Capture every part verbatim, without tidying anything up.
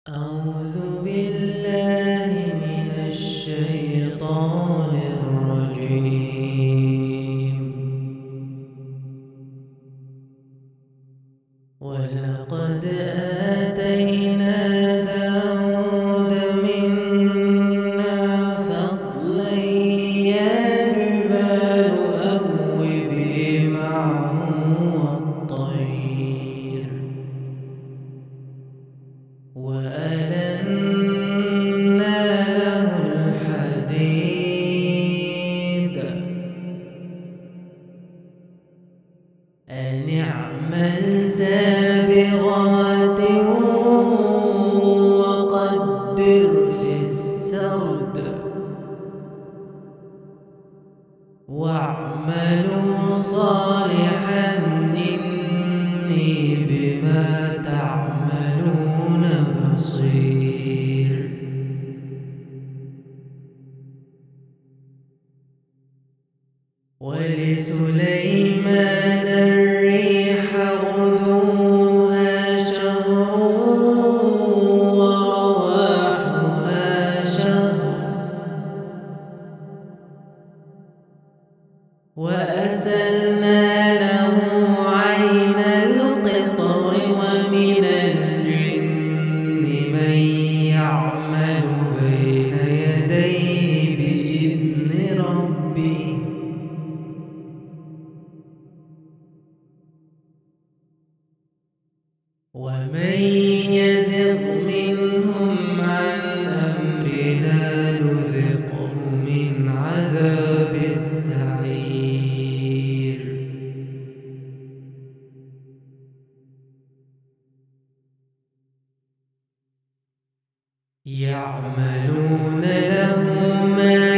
أعوذ بالله من الشيطان الرجيم. ولقد آتينا داود منا فضلا يا جبال أوبي معه والطير وألنا له الحديد أن اعمل سابغات وقدر في السرد واعملوا صالحا إني بما تعملون بصير. ولسليمان الريح غدوها شهر ورواحها شهر وأسلنا له عين القطر ومن الجن من يعمل بين يديه بإذن ربه ومن يزغ منهم عن أمرنا نذقه من عذاب السعير. يعملون له ما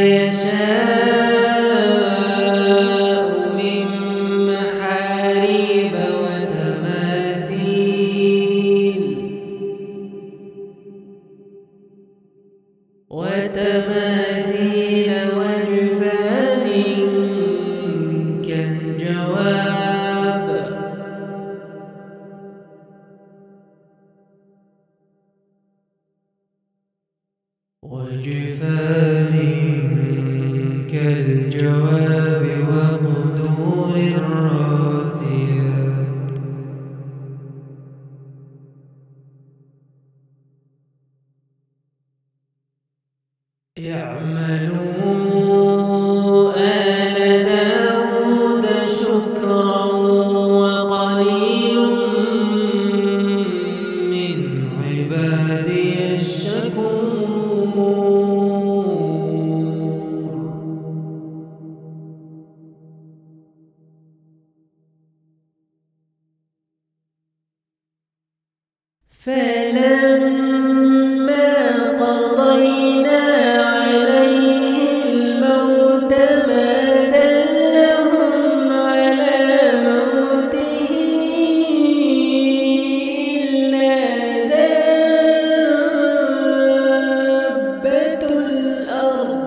يشاء من محاريب وتماثيل وتماثيل وجفان كالجواب وجفان كالجواب وقدور الراسيات اعملوا آل داود شكرا وقليل من عبادي الشكور. فلما قضينا عليه الموت ما دلهم على موته إلا دابة الأرض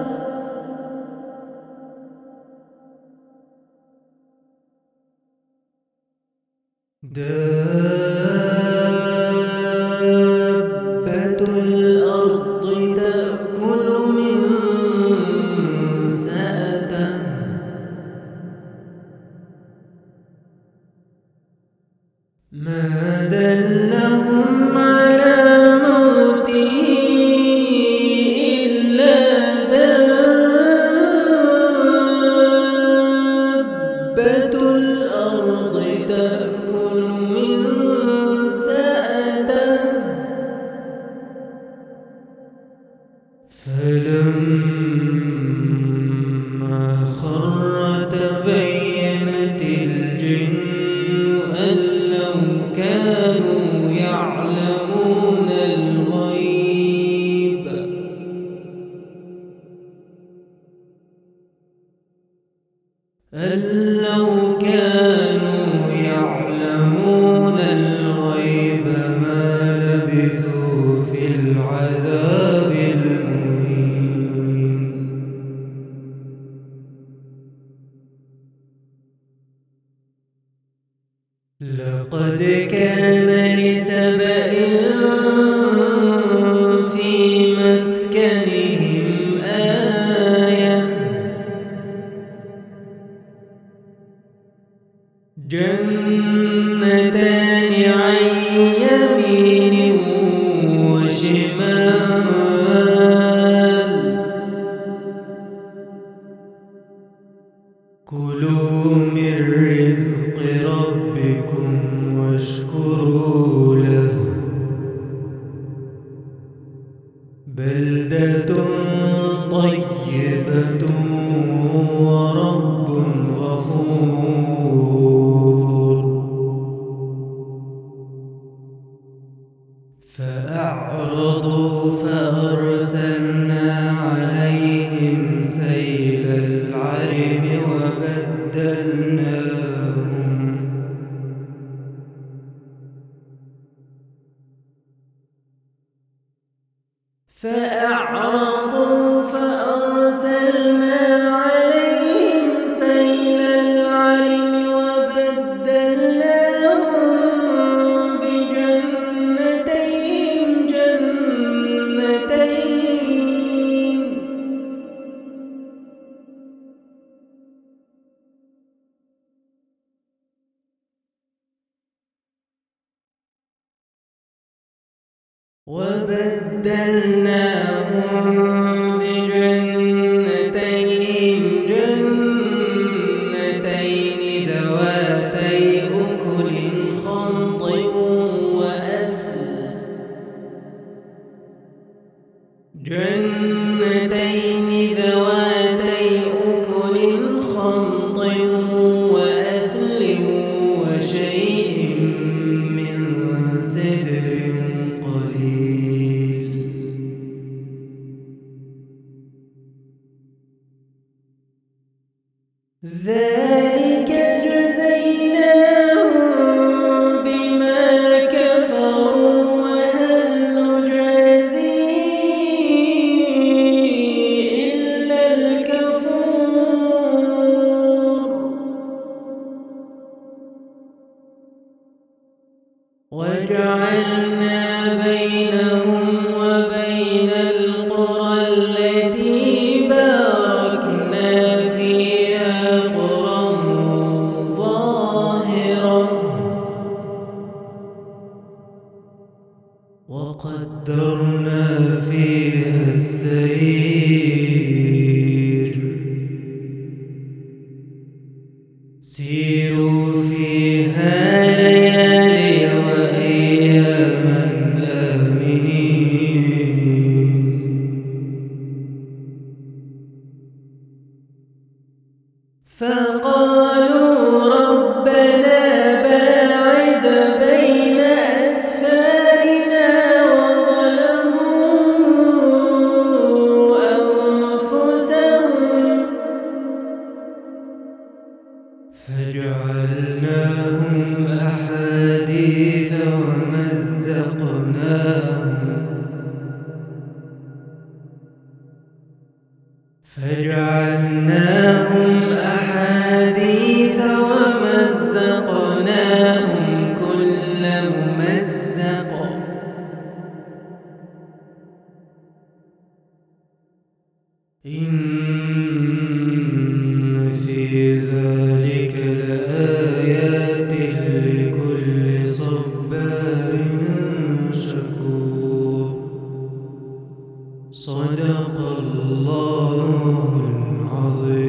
دابة الأرض تأكل من سأته ما دلهم على موته إلا دابة الأرض تأكل من سأته فلما خر تبينت الجن أن لو كانوا يعلمون الغيب أن لو كانوا يعلمون الغيب ما لبثوا في العذاب المهين. لقد كان لسبإ بلدة طيبة ورب غفور. فأعرضوا فأرسلنا عليهم سيل العرم وبدلناهم فأعرضوا فأرسلنا عليهم سيل العرم وبدلناهم بجنتين جنتين وبدلناهم بجنتين جنتين ذواتي أكل خمط وأثل جنتين ذواتي أكل خمط وأثل وشيء من سدر قليل. ذلك جزيناهم بما كفروا وهل نجازي إلا الكفور. وجعلنا بينهم وبين القرى التي باركنا فيها قرى ظاهرة وقدرنا فيها السير. سيروا فيها ليالي وأياما آمنين. فقالوا ربنا باعد بين أسفارنا وظلموا أنفسهم فجعلناهم أحاديث ومزقناهم فجعلناهم أحاديث ومزقناهم كل ممزق إن في ذلك لآيات لكل صبار شكور. صدق الله العظيم.